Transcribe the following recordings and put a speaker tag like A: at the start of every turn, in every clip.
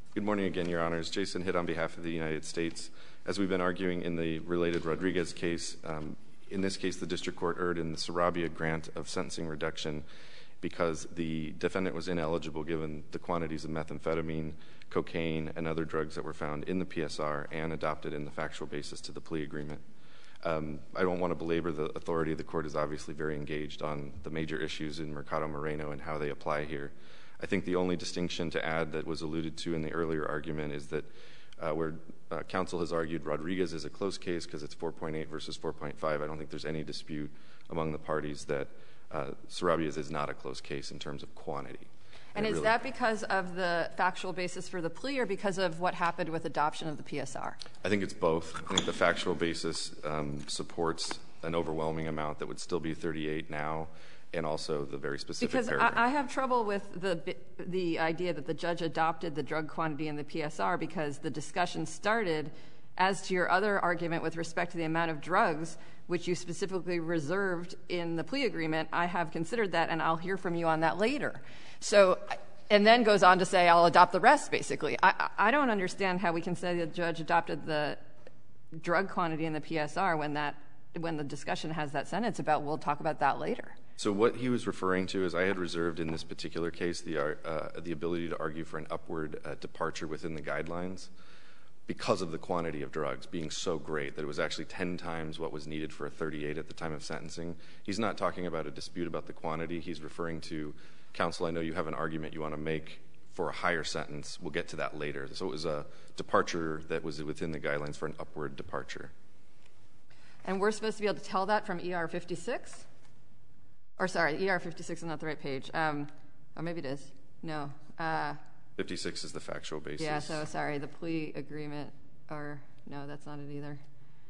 A: Good morning again, Your Honors. Jason Hitt on behalf of the United States. As we've been arguing in the related Rodriguez case, in this case the district court erred in the Sarabia grant of sentencing reduction because the defendant was ineligible given the quantities of methamphetamine, cocaine, and other drugs that were found in the PSR and adopted in the factual basis to the plea agreement. I don't want to belabor the authority. The court is obviously very engaged on the major issues in Mercado Moreno and how they apply here. I think the only distinction to add that was alluded to in the earlier argument is that where counsel has argued Rodriguez is a close case because it's 4.8 versus 4.5, I don't think there's any dispute among the parties that Sarabia's is not a close case in terms of quantity.
B: And is that because of the factual basis for the plea or because of what happened with adoption of the PSR?
A: I think it's both. I think the factual basis supports an overwhelming amount that would still be 38 now, and also the very specific paragraph.
B: I have trouble with the idea that the judge adopted the drug quantity in the PSR because the discussion started as to your other argument with respect to the amount of drugs which you specifically reserved in the plea agreement. I have considered that, and I'll hear from you on that later. So, and then goes on to say, I'll adopt the rest, basically. I don't understand how we can say the judge adopted the drug quantity in the PSR when the discussion has that sentence about, we'll talk about that later.
A: So what he was referring to is I had reserved in this particular case the ability to argue for an upward departure within the guidelines because of the quantity of drugs being so great that it was actually 10 times what was needed for a 38 at the time of sentencing. He's not talking about a dispute about the quantity. He's referring to, counsel, I know you have an argument you want to make for a higher sentence. We'll get to that later. So it was a departure that was within the guidelines for an upward departure.
B: And we're supposed to be able to tell that from ER 56? Or sorry, ER 56 is not the right page. Or maybe it is. No.
A: 56 is the factual basis.
B: Yeah, so sorry, the plea agreement, or no, that's not it either.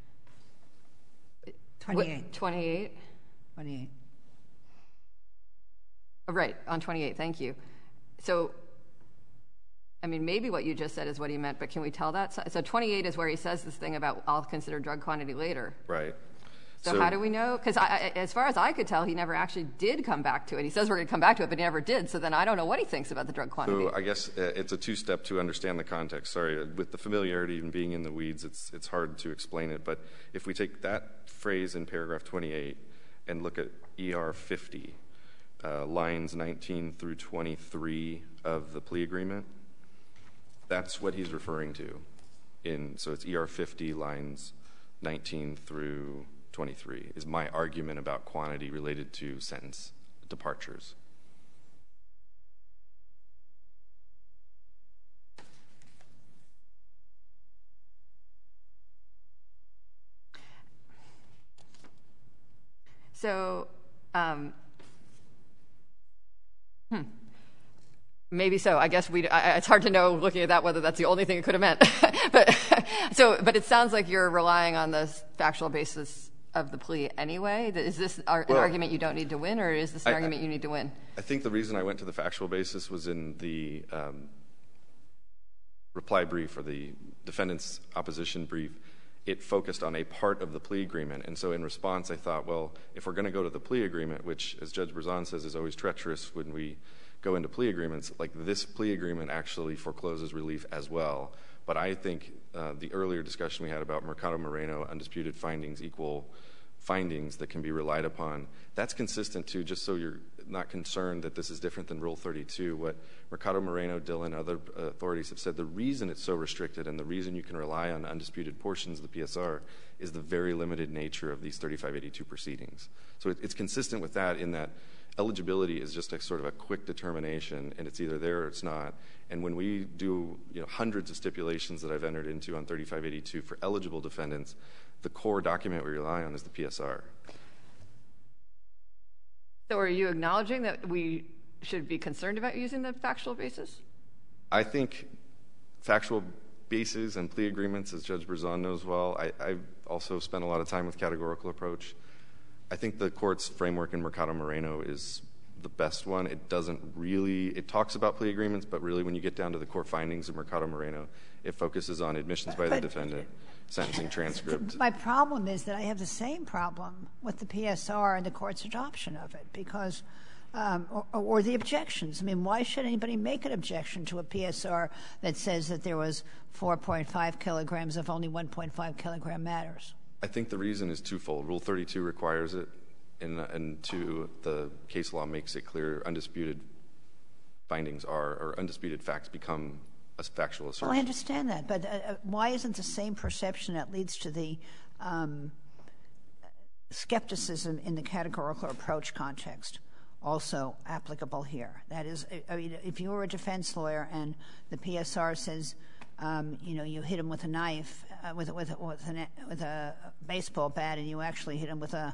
C: 28.
B: 28?
C: 28.
B: Oh, right, on 28, thank you. So, I mean, maybe what you just said is what he meant, but can we tell that? So 28 is where he says this thing about, I'll consider drug quantity later.
A: Right.
B: So how do we know? Because as far as I could tell, he never actually did come back to it. He says we're going to come back to it, but he never did. So then I don't know what he thinks about the drug quantity.
A: So I guess it's a two-step to understand the context. Sorry, with the familiarity and being in the weeds, it's hard to explain it. But if we take that phrase in paragraph 28 and look at ER 50, lines 19 through 23 of the plea agreement, that's what he's referring to. So it's ER 50, lines 19 through 23 is my argument about quantity related to sentence departures.
B: So, maybe so. I guess it's hard to know looking at that whether that's the only thing it could have meant. But it sounds like you're relying on the factual basis of the plea anyway. Is this an argument you don't need to win, or is this an argument you need to win?
A: I think the reason I went to the factual basis was in the reply brief or the defendant's opposition brief. It focused on a part of the plea agreement. And so in response, I thought, well, if we're going to go to the plea agreement, which, as Judge Berzon says, is always treacherous when we go into plea agreements, like this plea agreement actually forecloses relief as well. But I think the earlier discussion we had about Mercado Moreno, undisputed findings equal findings that can be relied upon, that's consistent too, just so you're not concerned that this is different than Rule 32. What Mercado Moreno, Dillon, other authorities have said, the reason it's so restricted and the reason you can rely on undisputed portions of the PSR is the very limited nature of these 3582 proceedings. So it's consistent with that in that eligibility is just a sort of a quick determination, and it's either there or it's not. And when we do hundreds of stipulations that I've entered into on 3582 for eligible defendants, the core document we rely on is the PSR.
B: So are you acknowledging that we should be concerned about using the factual basis?
A: I think factual bases and plea agreements, as Judge Berzon knows well, I've also spent a lot of time with categorical approach. I think the court's framework in Mercado Moreno is the best one. It talks about plea agreements, but really when you get down to the core findings of Mercado Moreno, it focuses on admissions by the defendant, sentencing transcript.
C: My problem is that I have the same problem with the PSR and the court's adoption of it, because or the objections. I mean, why should anybody make an objection to a PSR that says that there was 4.5 kilograms if only 1.5 kilogram matters?
A: I think the reason is twofold. Rule 32 requires it, and two, the case law makes it clear undisputed findings are, or undisputed facts become a factual assertion.
C: Well, I understand that, but why isn't the same perception that leads to the skepticism in the categorical approach context also applicable here? That is, I mean, if you were a defense lawyer and the PSR says, you hit him with a knife, with a baseball bat, and you actually hit him with a,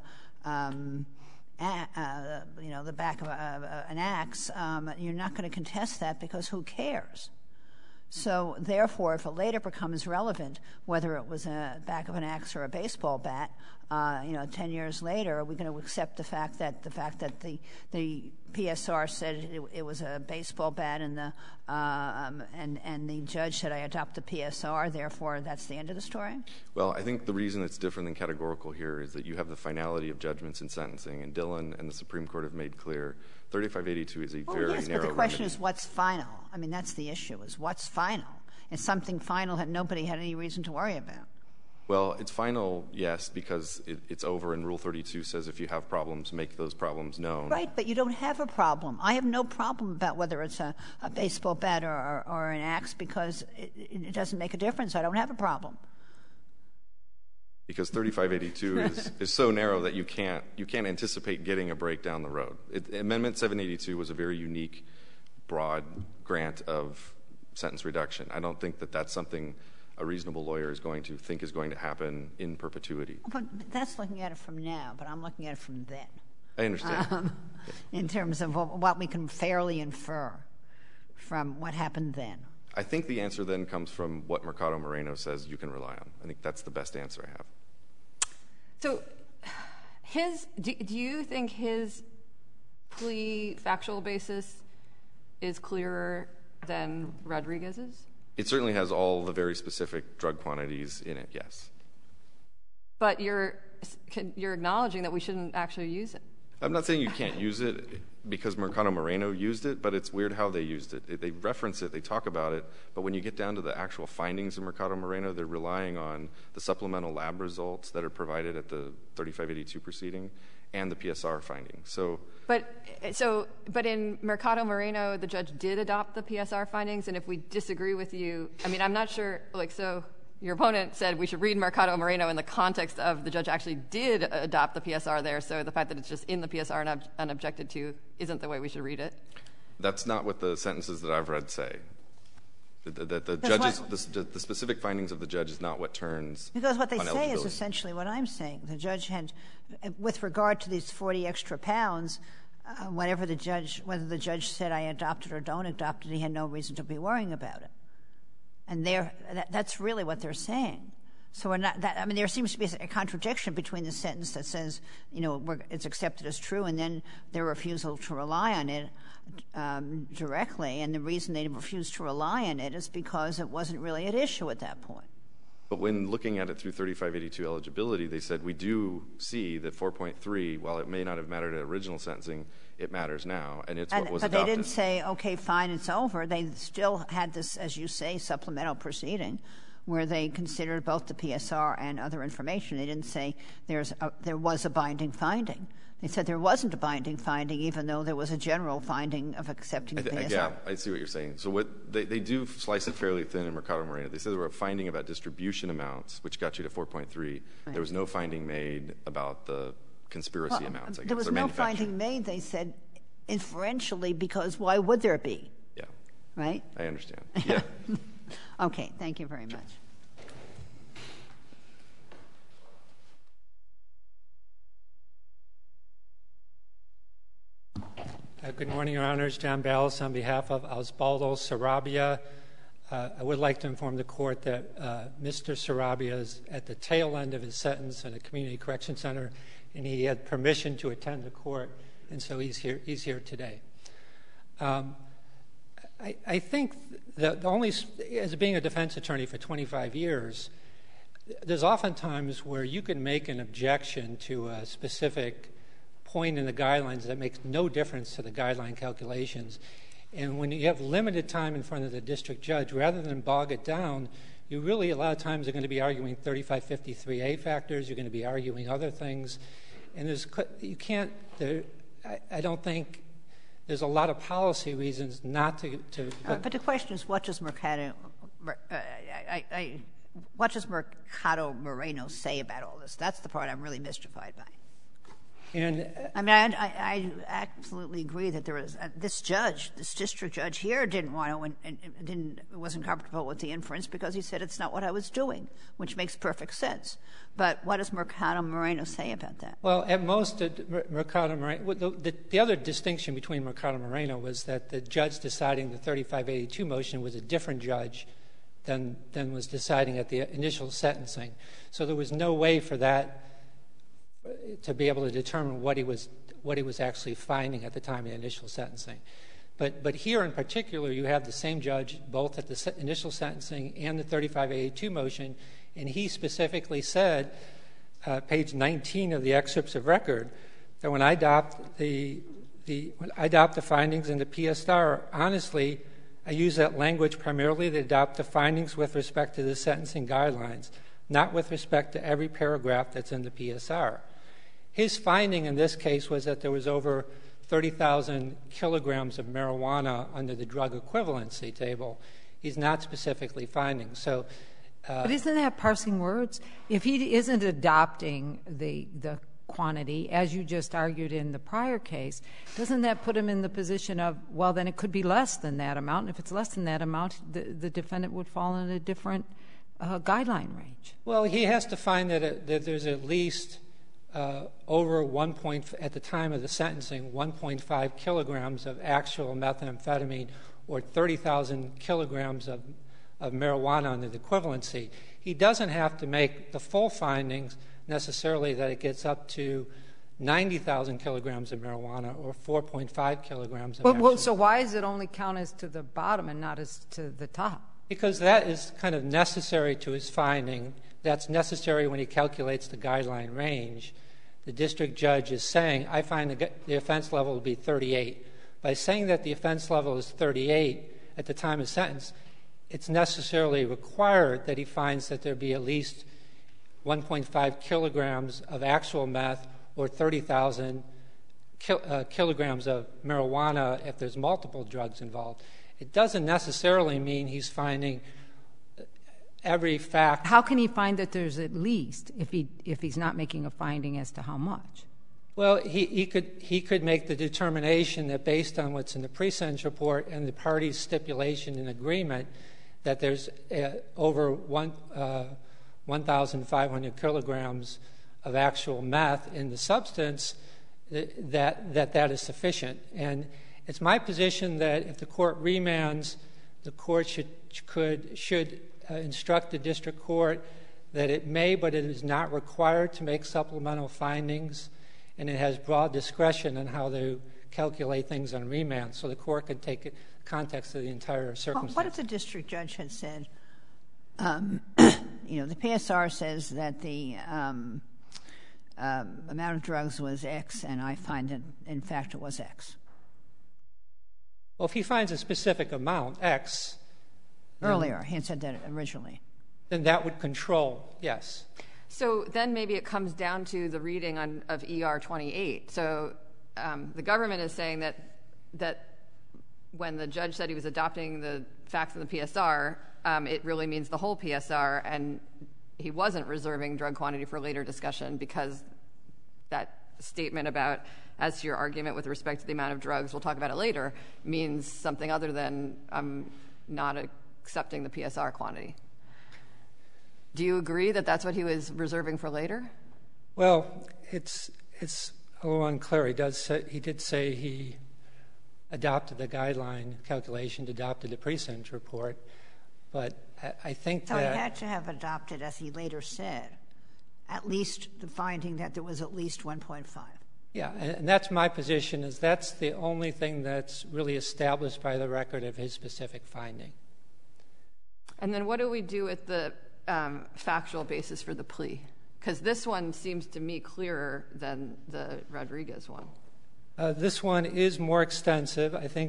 C: the back of an axe, you're not going to contest that because who cares? So, therefore, if it later becomes relevant, whether it was a back of an axe or a baseball bat, 10 years later, are we going to accept the fact that the PSR said it was a baseball bat and the judge said I adopt the PSR, therefore that's the end of the story?
A: Well, I think the reason it's different than categorical here is that you have the finality of judgments in sentencing, and Dillon and the Supreme Court have made clear 3582 is a very narrow
C: but the question
A: remedy.
C: is what's final. I mean, that's the issue, is what's final. It's something final that nobody had any reason to worry about.
A: Well, it's final, yes, because it's over, and Rule 32 says if you have problems, make those problems known.
C: Right, but you don't have a problem. I have no problem about whether it's a baseball bat or an axe because it doesn't make a difference. I don't have a problem.
A: Because 3582 is so narrow that you can't anticipate getting a break down the road. Amendment 782 was a very unique, broad grant of sentence reduction. I don't think that that's something a reasonable lawyer is going to think is going to happen in perpetuity.
C: But that's looking at it from now, but I'm looking at it from then.
A: I understand.
C: In terms of what we can fairly infer from what happened then.
A: I think the answer then comes from what Mercado Moreno says you can rely on. I think that's the best answer I have.
B: So do you think his plea factual basis is clearer than Rodriguez's?
A: It certainly has all the very specific drug quantities in it, yes.
B: But you're acknowledging that we shouldn't actually use it.
A: I'm not saying you can't use it because Mercado Moreno used it, but it's weird how they used it. They reference it, they talk about it, but when you get down to the actual findings of Mercado Moreno, they're relying on the supplemental lab results that are provided at the 3582 proceeding and the PSR findings.
B: But in Mercado Moreno, the judge did adopt the PSR findings, and if we disagree with you, I mean, I'm not sure, so your opponent said we should read Mercado Moreno in the context of the judge actually did adopt the PSR there, so the fact that it's just in the PSR and unobjected to isn't the way we should read it.
A: That's not what the sentences that I've read say. The specific findings of the judge is not what turns on eligibility.
C: Because what they say is essentially what I'm saying. The judge had, with regard to these 40 extra pounds, whether the judge said I adopt it or don't adopt it, he had no reason to be worrying about it. And that's really what they're saying. So we're not that. I mean, there seems to be a contradiction between the sentence that says, it's accepted as true, and then their refusal to rely on it directly. And the reason they refused to rely on it is because it wasn't really at issue at that point.
A: But when looking at it through 3582 eligibility, they said we do see that 4.3, while it may not have mattered at original sentencing, it matters now, and it's what was adopted.
C: But they didn't say, okay, fine, it's over. They still had this, as you say, supplemental proceeding where they considered both the PSR and other information. They didn't say there was a binding finding. They said there wasn't a binding finding, even though there was a general finding of accepting the PSR.
A: Yeah, I see what you're saying. So what they do slice it fairly thin in Mercado Moreno. They said there were a finding about distribution amounts, which got you to 4.3. Right. There was no finding made about the conspiracy amounts.
C: There was no finding made, they said, inferentially, because why would there be?
A: Yeah.
C: Right?
A: I understand. Yeah.
C: Okay, thank you very much.
D: Good morning, Your Honors. John Ballas on behalf of Osvaldo Sarabia. I would like to inform the Court that Mr. Sarabia is at the tail end of his sentence in a community correction center, and he had permission to attend the court, and so he's here today. I think that as being a defense attorney for 25 years, there's often times where you can make an objection to a specific point in the guidelines that makes no difference to the guideline calculations. And when you have limited time in front of the district judge, rather than bog it down, you really, a lot of times, are going to be arguing 3553A factors. You're going to be arguing other things. And I don't think there's a lot of policy reasons not to
C: but the question is, what does Mercado Moreno say about all this? That's the part I'm really mystified by.
D: And
C: I mean, I absolutely agree that there is this district judge here wasn't comfortable with the inference because he said it's not what I was doing, which makes perfect sense. But what does Mercado Moreno say about that?
D: Well, at most, Mercado Moreno, the other distinction between Mercado Moreno was that the judge deciding the 3582 motion was a different judge than was deciding at the initial sentencing. So there was no way for that to be able to determine what he was actually finding at the time of the initial sentencing. But here in particular, you have the same judge both at the initial sentencing and the 3582 motion, and he specifically said, page 19 of the excerpts of record, that when I adopt the findings in the PSR, honestly, I use that language primarily to adopt the findings with respect to the sentencing guidelines, not with respect to every paragraph that's in the PSR. His finding in this case was that there was over 30,000 kilograms of marijuana under the drug equivalency table. He's not specifically finding. So,
E: but isn't that parsing words? If he isn't adopting the quantity, as you just argued in the prior case, doesn't that put him in the position of, well, then it could be less than that amount? And if it's less than that amount, the defendant would fall in a different guideline range.
D: Well, he has to find that there's at least over at the time of the sentencing, 1.5 kilograms of actual methamphetamine or 30,000 kilograms of marijuana under the equivalency. He doesn't have to make the full findings necessarily that it gets up to 90,000 kilograms of marijuana or 4.5 kilograms of actual.
E: So why does it only count as to the bottom and not as to the top?
D: Because that is kind of necessary to his finding. That's necessary when he calculates the guideline range. The district judge is saying, I find the offense level to be 38. By saying that the offense level is 38 at the time of sentence, it's necessarily required that he finds that there be at least 1.5 kilograms of actual meth or 30,000 kilograms of marijuana if there's multiple drugs involved. It doesn't necessarily mean he's finding every fact.
E: How can he find that there's at least if he's not making a finding as to how much?
D: Well, he could make the determination that based on what's in the pre-sentence report and the parties' stipulation and agreement that there's over 1,500 kilograms of actual meth in the substance, that is sufficient. And it's my position that if the court remands, the court should instruct the district court that it may, but it is not required to make supplemental findings, and it has broad discretion on how to calculate things on remand, so the court can take context of the entire circumstance.
C: What if the district judge had said, the PSR says that the amount of drugs was X, and I find that, in fact, it was X?
D: Well, if he finds a specific amount, X.
C: Earlier, he had said that originally.
D: Then that would control, yes.
B: So then maybe it comes down to the reading of ER 28. So the government is saying that when the judge said he was adopting the facts in the PSR, it really means the whole PSR, and he wasn't reserving drug quantity for later discussion because that statement about, as to your argument with respect to the amount of drugs, we'll talk about it later, means something other than I'm not accepting the PSR quantity. Do you agree that that's what he was reserving for later?
D: Well, it's a little unclear. He did say he adopted the guideline calculation, adopted the pre-sentence report, but I think that...
C: So he had to have adopted, as he later said, at least the finding that there was at least 1.5.
D: Yeah, and that's my position, is that's the only thing that's really established by the record of his specific finding. And
B: then what do we do with the factual basis for the plea? Because this one seems to me clearer than the Rodriguez one.
D: This one is more extensive. I think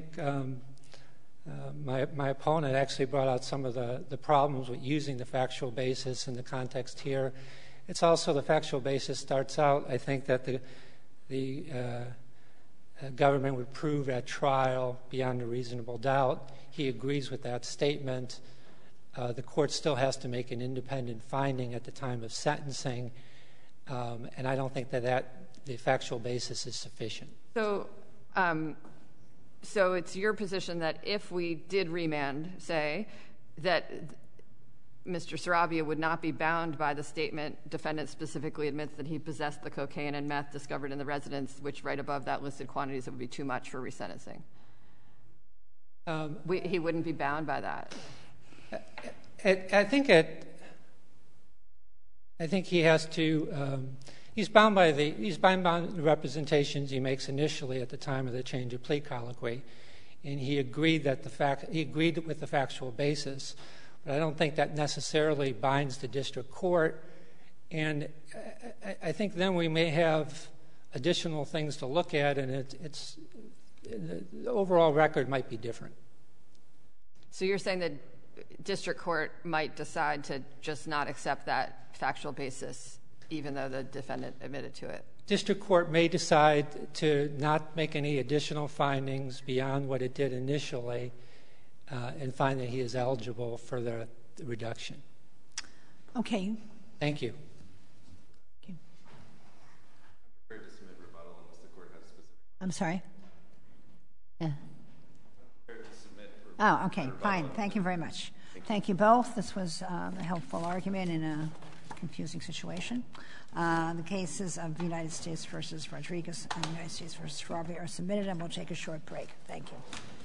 D: my opponent actually brought out some of the problems with using the factual basis in the context here. It's also the factual basis starts out, I think, that the government would prove at trial beyond a reasonable doubt. He agrees with that statement. The court still has to make an independent finding at the time of sentencing, and I don't think that the factual basis is sufficient.
B: So it's your position that if we did remand, say, that Mr. Sarabia would not be bound by the statement, defendant specifically admits that he possessed the cocaine and meth discovered in the residence, which right above that listed quantities, it would be too much for resentencing. He wouldn't be bound by that.
D: I think he has to. He's bound by the representations he makes initially at the time of the change of plea colloquy, and he agreed with the factual basis. But I don't think that necessarily binds the district court, and I think then we may have additional things to look at, and the overall record might be different.
B: So you're saying that district court might decide to just not accept that factual basis, even though the defendant admitted to it?
D: District court may decide to not make any additional findings beyond what it did initially and find that he is eligible for the reduction.
C: Okay.
D: Thank you.
C: I'm sorry? Yeah. Oh, okay, fine. Thank you very much. Thank you both. This was a helpful argument in a confusing situation. The cases of the United States versus Rodriguez and the United States versus Sarabia are submitted, and we'll take a short break. Thank you.